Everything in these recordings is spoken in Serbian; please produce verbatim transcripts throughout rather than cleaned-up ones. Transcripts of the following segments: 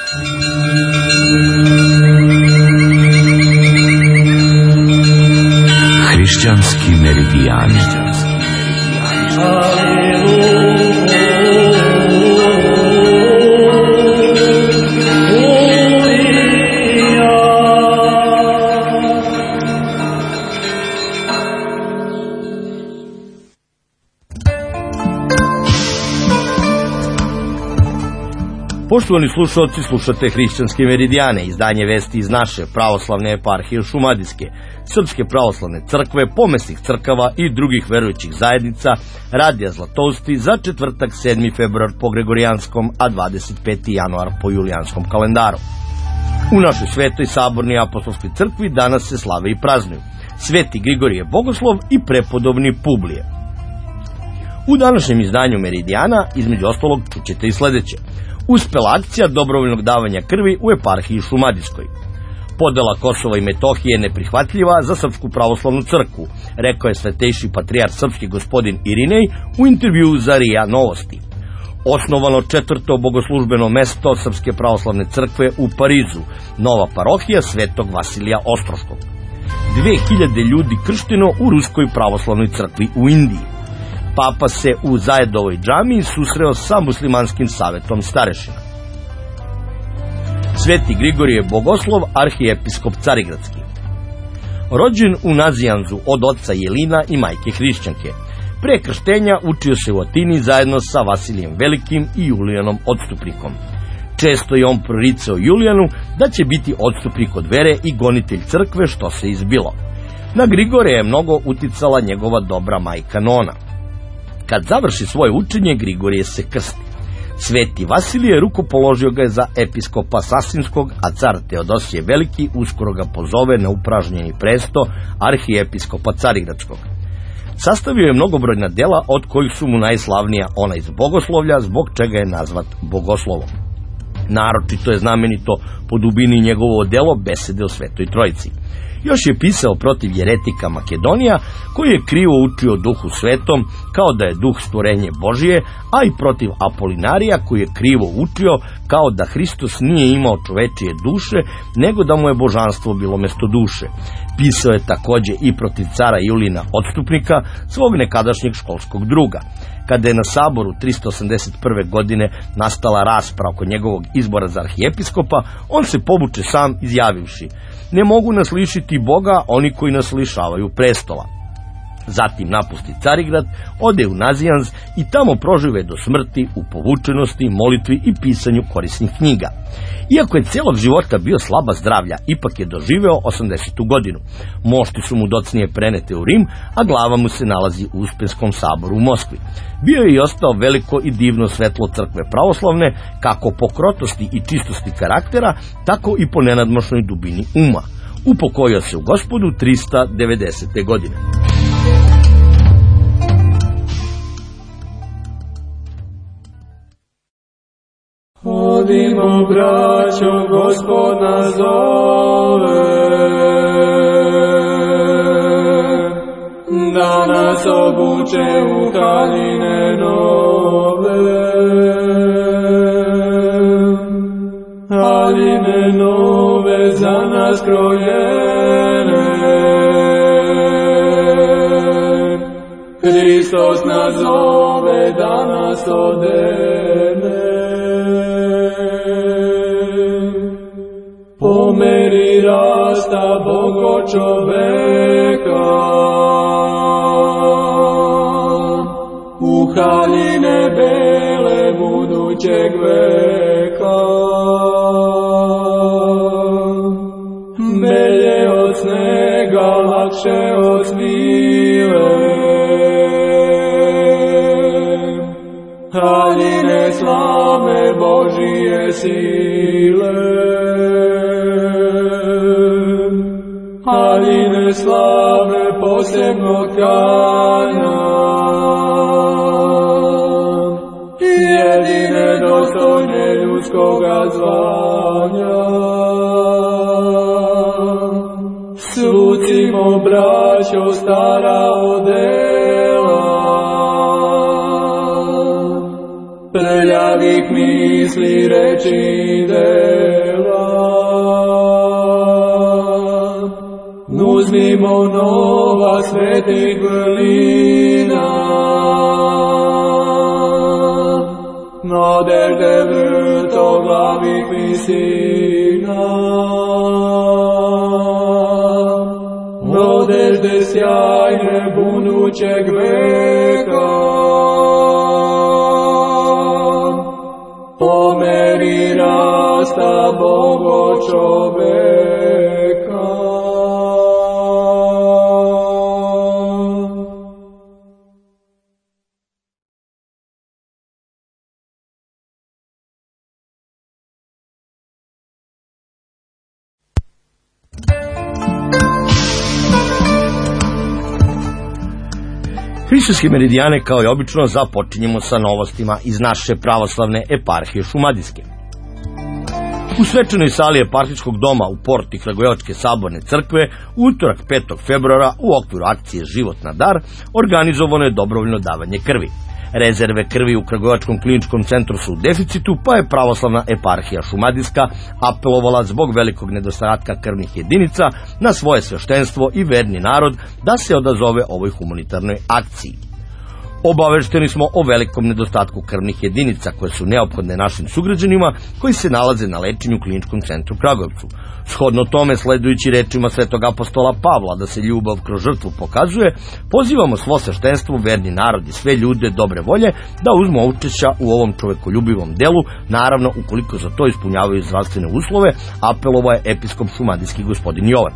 Hrišćanski meridijani. Poštovani slušalci, slušate Hrišćanske meridijane, izdanje vesti iz naše pravoslavne eparhije Šumadijske, Srpske pravoslavne crkve, pomesnih crkava i drugih verujućih zajednica, Radija Zlatousti za četvrtak sedmi februar po Gregorijanskom, a dvadeset peti januar po Julijanskom kalendaru. U našoj svetoj sabornoj apostolskoj crkvi danas se slave i praznuju Sveti Grigorije Bogoslov i prepodobni Publije. U današnjem izdanju Meridijana, između ostalog, čućete i sledeće. Uspela akcija dobrovoljnog davanja krvi u eparhiji Šumadijskoj. Podela Kosova i Metohije je neprihvatljiva za Srpsku pravoslavnu crkvu, rekao je svetejši patrijarh srpski gospodin Irinej u intervjuu za R I A Novosti. Osnovano četvrto bogoslužbeno mesto Srpske pravoslavne crkve u Parizu, nova parohija Svetog Vasilija Ostroškog. Dve hiljade ljudi kršteno u Ruskoj pravoslavnoj crkvi u Indiji. Papa se u Zajedovoj džamiji susreo sa muslimanskim savetom starešina. Sveti Grigorije Bogoslov, arhijepiskop Carigradski. Rođen u Nazijanzu od oca Jelina i majke hrišćanke. Pre krštenja učio se u Atini zajedno sa Vasilijem Velikim i Julijanom Odstupnikom. Često je on proricao Julijanu da će biti odstupnik od vere i gonitelj crkve, što se izbilo. Na Grigorija je mnogo uticala njegova dobra majka Nona. Kad završi svoje učenje, Grigorije se krsti. Sveti Vasilije rukopoložio ga je za episkopa Sasinskog, a car Teodosije Veliki uskoro ga pozove na upražnjeni presto arhijepiskopa Carigradskog. Sastavio je mnogobrojna dela, od kojih su mu najslavnija ona iz bogoslovlja, zbog čega je nazvat bogoslovom. Naročito je znamenito po dubini njegovo delo Besede o Svetoj Trojici. Još je pisao protiv jeretika Makedonija, koji je krivo učio Duhu Svetom, kao da je Duh stvorenje Božije, a i protiv Apolinarija, koji je krivo učio, kao da Hristos nije imao čovečije duše, nego da mu je božanstvo bilo mesto duše. Pisao je takođe i protiv cara Julina Odstupnika, svog nekadašnjeg školskog druga. Kada je na saboru tristo osamdeset prve. godine nastala rasprava oko njegovog izbora za arhijepiskopa, on se povuče sam izjavivši: ne mogu nas lišiti Boga oni koji nas lišavaju prestola. Zatim napusti Carigrad, ode u Nazijans i tamo prožive do smrti u povučenosti, molitvi i pisanju korisnih knjiga. Iako je celog života bio slaba zdravlja, ipak je doživeo osamdesetu godinu. Mošti su mu docnije prenete u Rim, a glava mu se nalazi u Uspenskom saboru u Moskvi. Bio je i ostao veliko i divno svetlo crkve pravoslavne, kako po krotosti i čistosti karaktera, tako i po nenadmošnoj dubini uma. Upokojio se u Gospodu trista devedesete. godine. Hodimo, braćo, Gospod nas zove, da nas obuče u haljine nove. Haljine nove za nas krojene, Hristos nas zove da nas odene. Po meri rasta Bogo čoveka, u haljine bele budućeg veka. Belje od snega, lakše od svile, haljine slave Božije sile. Haljine slave posebno kralja, jedine dostojne ljudskoga zvanja. Slucimo, braćo, stara odela, prljavih misli, reči i dela. Uzmimo nova svetih vrlina, nadežde vrtoglavih visina, nadežde sjajne budućeg veka. Po meri rasta Bogo čoveka. Hrišćanske meridijane, kao i obično, započinjemo sa novostima iz naše pravoslavne eparhije Šumadijske. U svečanoj sali eparhijskog doma u porti Kragujevačke saborne crkve u utorak petog februara u okviru akcije Život na dar organizovano je dobrovoljno davanje krvi. Rezerve krvi u Kragujevačkom kliničkom centru su u deficitu, pa je pravoslavna eparhija Šumadijska apelovala zbog velikog nedostatka krvnih jedinica na svoje sveštenstvo i verni narod da se odazove ovoj humanitarnoj akciji. Obavešteni smo o velikom nedostatku krvnih jedinica koje su neophodne našim sugrađanima koji se nalaze na lečenju u kliničkom centru Kragujevcu. Shodno tome, sledujući rečima svetog apostola Pavla da se ljubav kroz žrtvu pokazuje, pozivamo svo sveštenstvo, verni narod i sve ljude dobre volje da uzmu učešća u ovom čovekoljubivom delu, naravno ukoliko za to ispunjavaju zdravstvene uslove, apelovao je episkop šumadijski gospodin Jovan.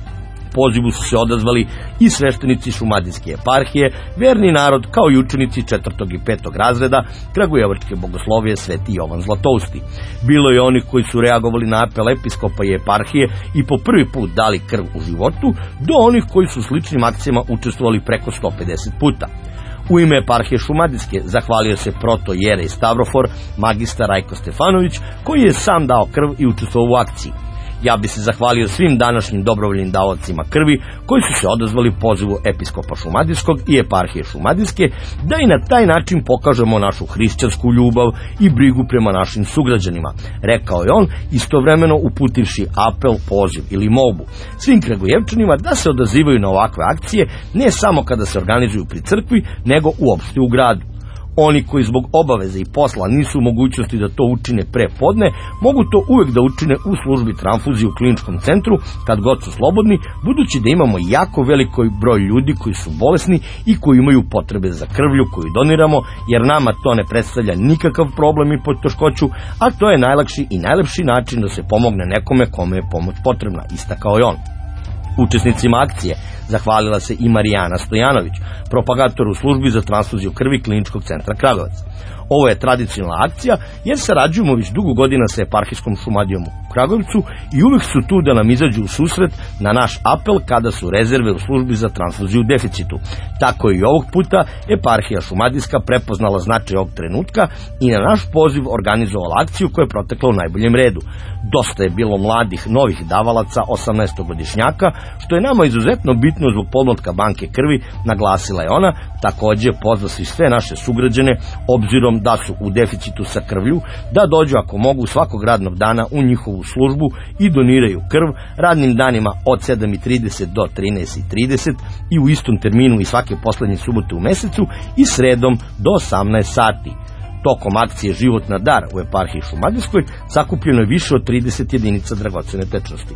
Pozivu su se odazvali i sveštenici Šumadijske eparhije, verni narod, kao i učenici četvrtog i petog razreda Kragujevačke bogoslovije Sveti Jovan Zlatousti. Bilo je onih koji su reagovali na apel episkopa i eparhije i po prvi put dali krv u životu, do onih koji su sličnim akcijama učestvovali preko sto pedeset puta. U ime eparhije Šumadijske zahvalio se protojerej Stavrofor, magistar Rajko Stefanović, koji je sam dao krv i učestvovao u akciji. Ja bi se zahvalio svim današnjim dobrovoljnim davaocima krvi koji su se odazvali pozivu episkopa Šumadijskog i eparhije Šumadijske da i na taj način pokažemo našu hrišćansku ljubav i brigu prema našim sugrađanima, rekao je on, istovremeno uputivši apel, poziv ili molbu svim Kragujevčanima da se odazivaju na ovakve akcije ne samo kada se organizuju pri crkvi, nego uopšte u gradu. Oni koji zbog obaveze i posla nisu u mogućnosti da to učine pre podne, mogu to uvek da učine u službi transfuzije u kliničkom centru kad god su slobodni, budući da imamo jako veliko broj ljudi koji su bolesni i koji imaju potrebe za krvlju koju doniramo, jer nama to ne predstavlja nikakav problem i poteškoću, a to je najlakši i najlepši način da se pomogne nekome kome je pomoć potrebna, istakao je on. Učesnicima akcije zahvalila se i Marijana Stojanović, propagator u službi za transfuziju krvi kliničkog centra Kragujevac. Ovo je tradicionalna akcija jer sarađujemo već dugo godina sa eparhijskom Šumadijom u Kragujevcu i uvek su tu da nam izađu u susret na naš apel kada su rezerve u službi za transfuziju u deficitu. Tako je i ovog puta eparhija Šumadijska prepoznala značaj ovog trenutka i na naš poziv organizovala akciju koja je protekla u najboljem redu. Dosta je bilo mladih, novih davalaca, osamnaestogodišnjaka, što je nama izuzetno bitno zbog podmlatka banke krvi, naglasila je ona. Takođe pozva se sve naše sugrađane, obzirom da su u deficitu sa krvlju, da dođu ako mogu svakog radnog dana u njihovu službu i doniraju krv radnim danima od sedam i trideset do trinaest i trideset i u istom terminu i svake poslednje subote u mesecu i sredom do osamnaest sati. Tokom akcije Život na dar u eparhiji Šumadijskoj sakupljeno je više od trideset jedinica dragocene tečnosti.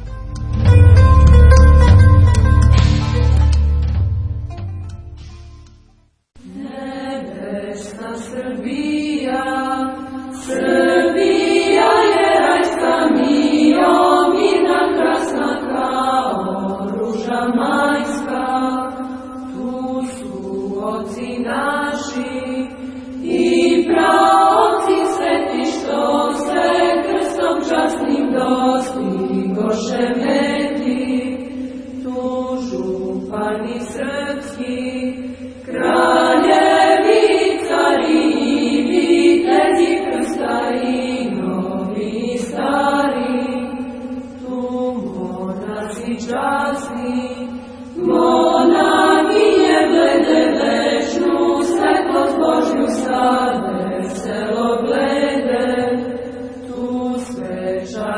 Časnim dostigoše veti,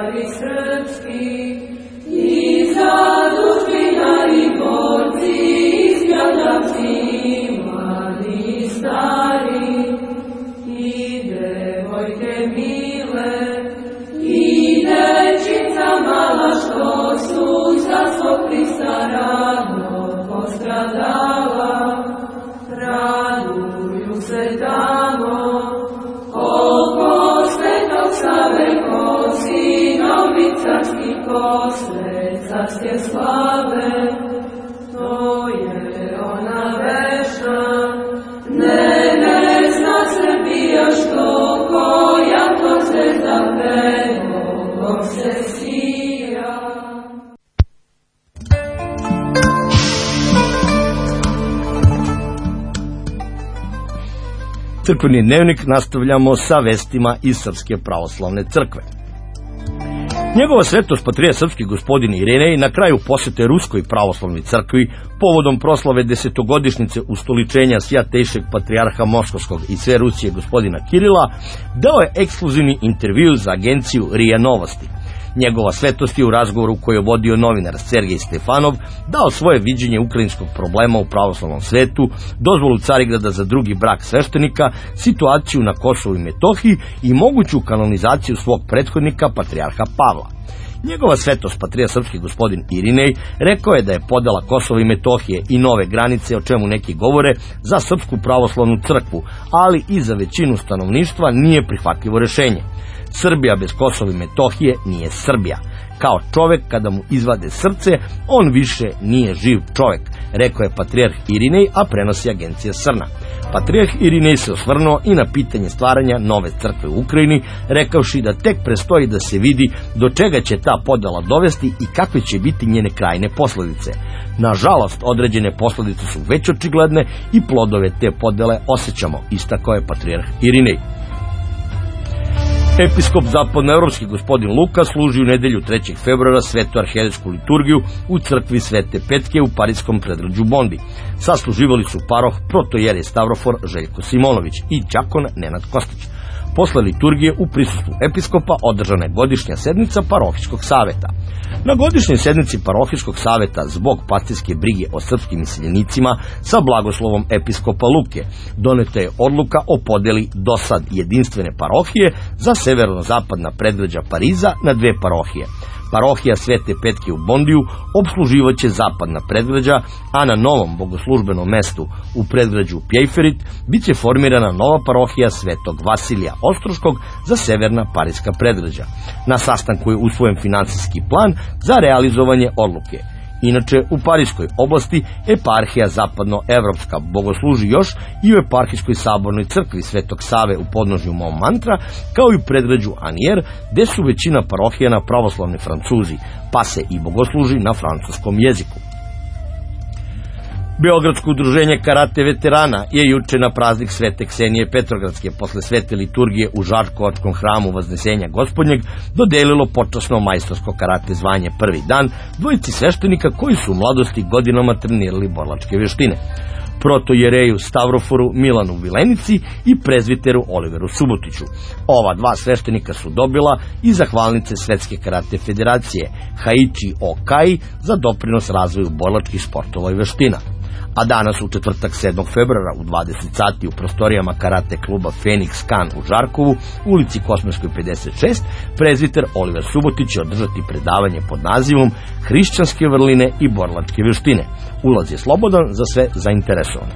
cari srpski, i zadužbina i borci, i stradavci, mladi i stari, i devojke mile, i dečica mala što su za svog Hrista rado postradala, raduju se tamo, oko Svetog Save, ko sinovi carski posle carske slave. To je ona vešna, nebesna Srbija, što koja to zvezda predobom se sija. Crkveni dnevnik nastavljamo sa vestima iz Srpske pravoslavne crkve. Njegova svetost patrijarh srpski gospodin Irinej na kraju posete Ruskoj pravoslavnoj crkvi povodom proslave desetogodišnjice ustoličenja svjatejšeg patrijarha Moskovskog i sve Rusije gospodina Kirila dao je ekskluzivni intervju za agenciju R I A Novosti. Njegova svetost je u razgovoru koji je vodio novinar Sergej Stefanov dao svoje viđenje ukrajinskog problema u pravoslavnom svetu, dozvolu Carigrada za drugi brak sveštenika, situaciju na Kosovu i Metohiji i moguću kanonizaciju svog prethodnika patrijarha Pavla. Njegova svetost patrijarh srpski gospodin Irinej rekao je da je podela Kosova i Metohije i nove granice, o čemu neki govore, za Srpsku pravoslavnu crkvu, ali i za većinu stanovništva nije prihvatljivo rešenje. Srbija bez Kosova i Metohije nije Srbija. Kao čovek, kada mu izvade srce, on više nije živ čovek, rekao je patrijarh Irinej, a prenosi agencija Srna. Patrijarh Irinej se osvrnuo i na pitanje stvaranja nove crkve u Ukrajini, rekavši da tek prestoji da se vidi do čega će ta podela dovesti i kakve će biti njene krajne posledice. Nažalost, određene posledice su već očigledne i plodove te podele osjećamo, istakao je patrijarh Irinej. Episkop zapadnoevropski gospodin Luka služi u nedelju trećeg februara svetu arhijerejsku liturgiju u crkvi Svete Petke u pariskom predgrađu Bondi. Sasluživali su paroh protojerej Stavrofor Željko Simonović i đakon Nenad Kostić. Posle liturgije u prisustvu episkopa održana je godišnja sednica parohijskog saveta. Na godišnjoj sednici parohijskog saveta zbog partijske brige o srpskim iseljenicima sa blagoslovom episkopa Luke doneta je odluka o podeli dosad jedinstvene parohije za severno-zapadna predgrađa Pariza na dve parohije. Parohija Svete Petke u Bondiju obsluživaće zapadna predgrađa, a na novom bogoslužbenom mestu u predgrađu Pjejferit biće formirana nova parohija Svetog Vasilija Ostroškog za severna parijska predgrađa. Na sastanku je usvojen finansijski plan za realizovanje odluke. Inače, u Parijskoj oblasti eparhija zapadnoevropska bogosluži još i u eparhijskoj sabornoj crkvi Svetog Save u podnožju Montmartra, kao i u predgrađu Anier, gde su većina parohijana pravoslavni Francuzi, pa se i bogosluži na francuskom jeziku. Beogradsko udruženje karate veterana je juče na praznik Svete Ksenije Petrogradske posle svete liturgije u Žarkovačkom hramu Vaznesenja Gospodnjeg dodelilo počasno majstorsko karate zvanje prvi dan dvojici sveštenika koji su u mladosti godinama trenirali borilačke vještine. Protojereju Stavroforu Milanu Vilenici i prezviteru Oliveru Subotiću. Ova dva sveštenika su dobila i zahvalnice Svetske karate federacije Haichi Okai za doprinos razvoju borilačkih sportova i veština. A danas u četvrtak sedmog februara u dvadeset sati u prostorijama karate kluba Phoenix Kan u Žarkovu, u ulici Kosmeskoj pedeset šest, prezviter Oliver Subotić će održati predavanje pod nazivom Hrišćanske vrline i borilačke vještine. Ulaz je slobodan za sve zainteresovane.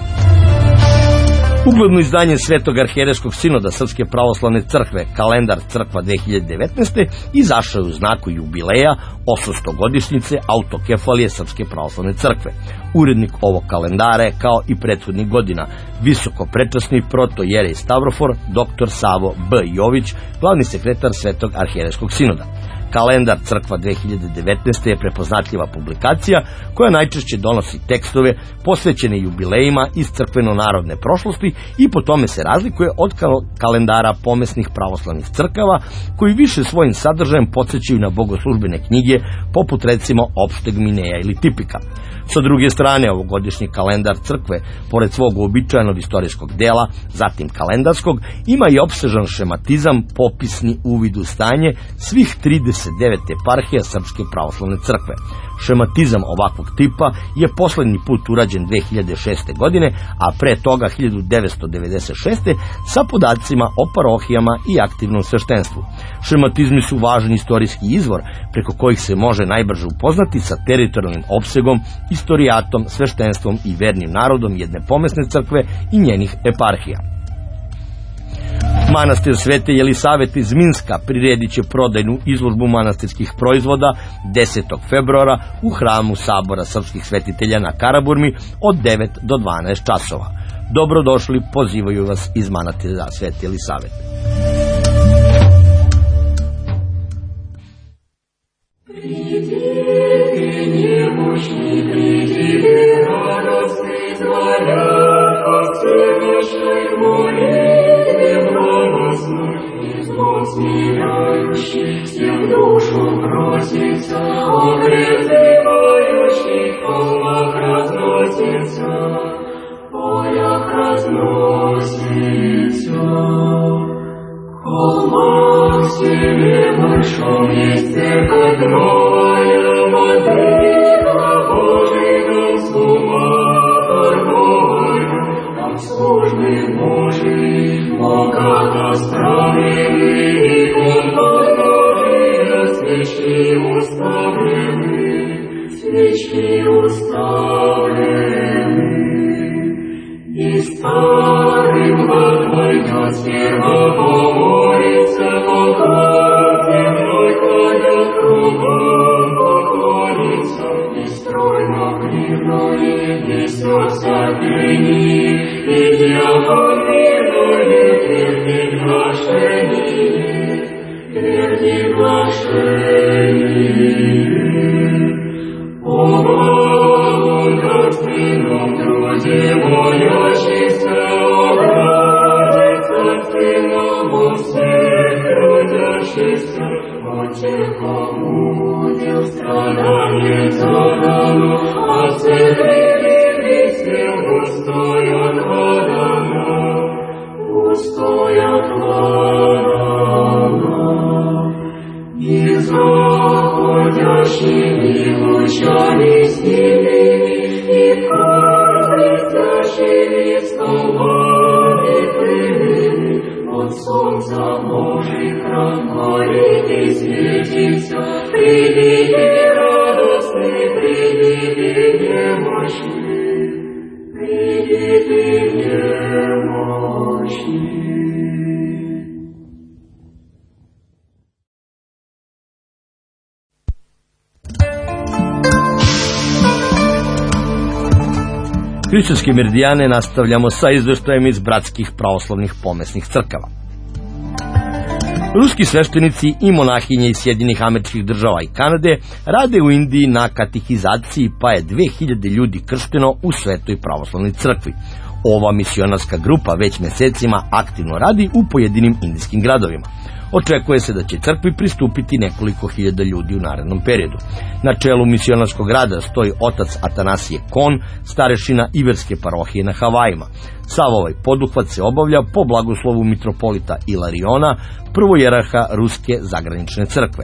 Ugledno izdanje Svetog arhijerejskog sinoda Srpske pravoslavne crkve, kalendar crkva dve hiljade devetnaeste, izašao je u znaku jubileja osamstogodišnjice autokefalije Srpske pravoslavne crkve. Urednik ovog kalendara je, kao i prethodnih godina, visoko prečasni protojerej Stavrofor, doktor Savo B. Jović, glavni sekretar Svetog arhijerejskog sinoda. Kalendar crkva dve hiljade devetnaeste. je prepoznatljiva publikacija koja najčešće donosi tekstove posvećene jubilejima iz crkveno-narodne prošlosti i po tome se razlikuje od kalendara pomesnih pravoslavnih crkava koji više svojim sadržajem podsjećaju na bogoslužbene knjige poput recimo Opšteg Mineja ili Tipika. Sa druge strane, ovogodišnji kalendar crkve, pored svog uobičajenog istorijskog dela, zatim kalendarskog, ima i opsežan šematizam, popisni uvid u stanje svih trideset devet eparhija Srpske pravoslavne crkve. Šematizam ovakvog tipa je poslednji put urađen dve hiljade šeste. godine, a pre toga hiljadu devetsto devedeset šeste. sa podacima o parohijama i aktivnom sveštenstvu. Šematizmi su važan istorijski izvor preko kojih se može najbrže upoznati sa teritorijalnim opsegom, istorijatom, sveštenstvom i vernim narodom jedne pomesne crkve i njenih eparhija. Manastir Svete Jelisavete iz Minska priredit će prodajnu izložbu manastirskih proizvoda desetog februara u hramu Sabora srpskih svetitelja na Karaburmi od devet do dvanaest časova. Dobrodošli, pozivaju vas iz manastira Svete Jelisavete. Смиряющий, всем душу просится, он призывающий, в холмах разносится, в полях разносится. В холмах себе большом есть церковь новая, Владыка Божий дом с ума торговая, там службы Божий, Бога оставлены, свечи уставлены, свечи уставлены. И старым войдет сперва помолится, пока земной кладет кругом поклонится, и стройно кривное несется пени, и дьявол мирное твердит глашение, твердит глашение. О благодатственном труде молящийся, обрадится сыном он всех трудящийся, Отче, кому будет страдание задано, от всех религий всем пустой отвадано, пустой отвадано. И заходящими лучами сильными, и кажущими столбами пыльными, от солнца Божий храм горит и светится. Придите радостный, придите немощный, придите немощный. Hrišćanske meridijane nastavljamo sa izveštajem iz bratskih pravoslavnih pomesnih crkava. Ruski sveštenici i monahinje iz Sjedinjenih Američkih Država i Kanade rade u Indiji na katehizaciji, pa je dve hiljade ljudi kršteno u Svetoj pravoslavnoj crkvi. Ova misionarska grupa već mesecima aktivno radi u pojedinim indijskim gradovima. Očekuje se da će crkvi pristupiti nekoliko hiljada ljudi u narednom periodu. Na čelu misionarskog rada stoji otac Atanasije Kon, starešina Iverske parohije na Havajima. Sav ovaj poduhvat se obavlja po blagoslovu mitropolita Ilariona, prvojeraha Ruske zagranične crkve.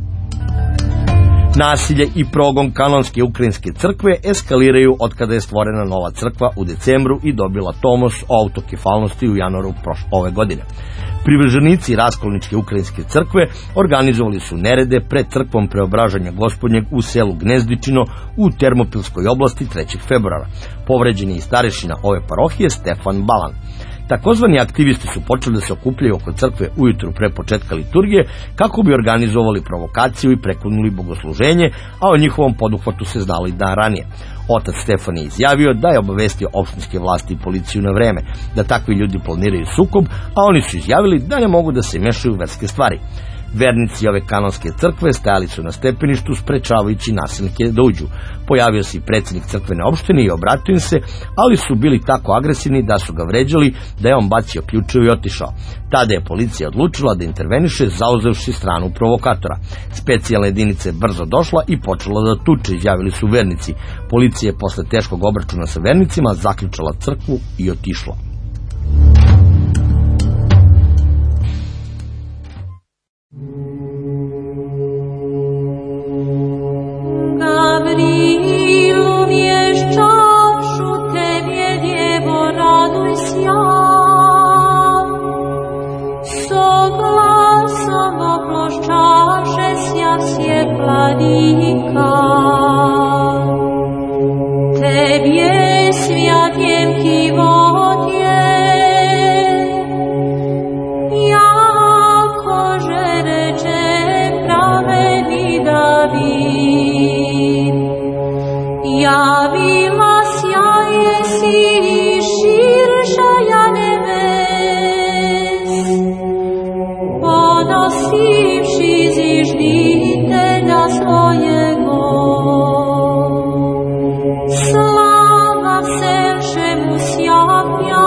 Nasilje i progon kanonske ukrajinske crkve eskaliraju od kada je stvorena nova crkva u decembru i dobila tomos o autokefalnosti u januaru ove godine. Privrženici raskolničke ukrajinske crkve organizovali su nerede pred crkvom Preobražanja Gospodnjeg u selu Gnezdičino u Termopilskoj oblasti trećeg februara. Povređen je i starešina ove parohije Stefan Balan. Takozvani aktivisti su počeli da se okupljaju oko crkve ujutru pre početka liturgije kako bi organizovali provokaciju i prekinuli bogosluženje, a o njihovom poduhvatu se znalo i dan ranije. Otac Stefan je izjavio da je obavestio opštinske vlasti i policiju na vreme, da takvi ljudi planiraju sukob, a oni su izjavili da ne mogu da se mešaju u verske stvari. Vernici ove kanonske crkve stajali su na stepeništu sprečavajući nasilnike da uđu. Pojavio se i predsjednik crkvene opštine i obratio im se, ali su bili tako agresivni da su ga vređali da je on bacio ključeve i otišao. Tada je policija odlučila da interveniše zauzevši stranu provokatora. Specijalna jedinica je brzo došla i počela da tuče, izjavili su vernici. Policija je posle teškog obračuna sa vernicima zaključala crkvu i otišla. Tebie światiem kiwotie, jako że recze pravedni David. Javila sjaje si širša ja nebes, ponosivši zižditelja svojego. Slava všemu sjavlja,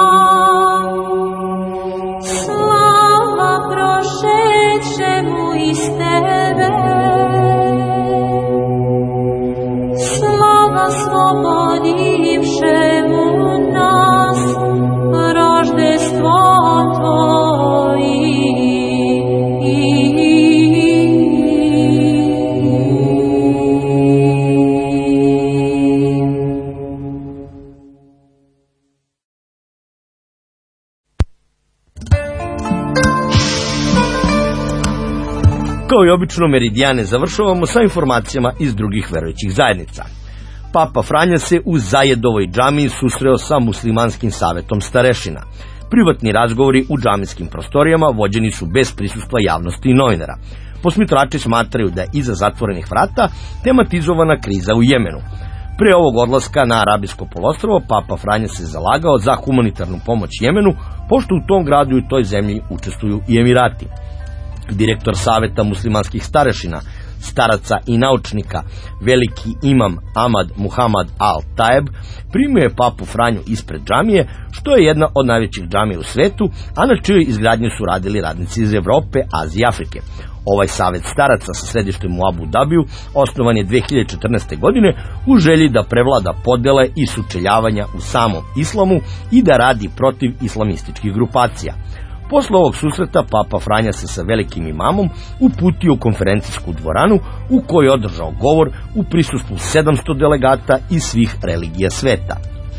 slava prošedšemu iz tebe, slava slobodivšemu nas roždestvom Kao i obično, meridijane završavamo sa informacijama iz drugih verujućih zajednica. Papa Franja se u Zajedovoj džamiji susreo sa muslimanskim savetom starešina. Privatni razgovori u džamijskim prostorijama vođeni su bez prisustva javnosti i novinara. Posmatrači smatraju da je iza zatvorenih vrata tematizovana kriza u Jemenu. Pre ovog odlaska na Arabijsko poluostrvo Papa Franja se zalagao za humanitarnu pomoć Jemenu, pošto u tom gradu i u toj zemlji učestvuju i Emirati. Direktor saveta muslimanskih starešina, staraca i naučnika, veliki imam Ahmad Muhammad Al-Tajeb, primio je Papu Franju ispred džamije, što je jedna od najvećih džamija u svetu, a na čijoj izgradnji su radili radnici iz Evrope, Azije i Afrike. Ovaj savet staraca sa središtem u Abu Dabiju osnovan je dve hiljade četrnaeste. godine u želji da prevlada podele i sučeljavanja u samom islamu i da radi protiv islamističkih grupacija. Posle ovog susreta Papa Franja se sa velikim imamom uputio u konferencijsku dvoranu u kojoj je održao govor u prisustvu sedamsto delegata iz svih religija sveta.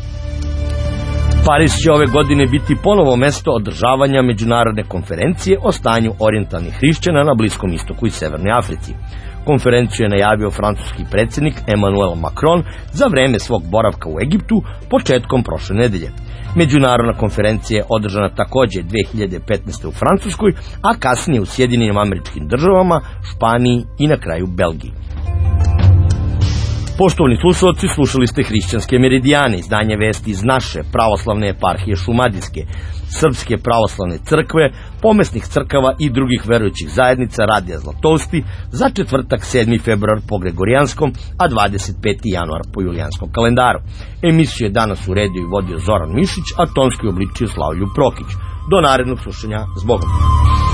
Pariz će ove godine biti ponovo mesto održavanja međunarodne konferencije o stanju orijentalnih hrišćana na Bliskom istoku i Severnoj Africi. Konferenciju je najavio francuski predsjednik Emmanuel Macron za vreme svog boravka u Egiptu početkom prošle nedelje. Međunarodna konferencija je održana takođe dve hiljade petnaeste. u Francuskoj, a kasnije u Sjedinjenim Američkim Državama, Španiji i na kraju Belgiji. Poštovani slušalci, slušali ste Hrišćanske meridijane, izdanje vesti iz naše pravoslavne eparhije Šumadijske, Srpske pravoslavne crkve, pomesnih crkava i drugih verujućih zajednica Radija Zlatousti za četvrtak sedmi februar po Gregorijanskom, a dvadeset peti januar po Julijanskom kalendaru. Emisiju je danas uredio i vodio Zoran Mišić, a tonski obličio Slavlju Prokić. Do narednog slušanja, s Bogom.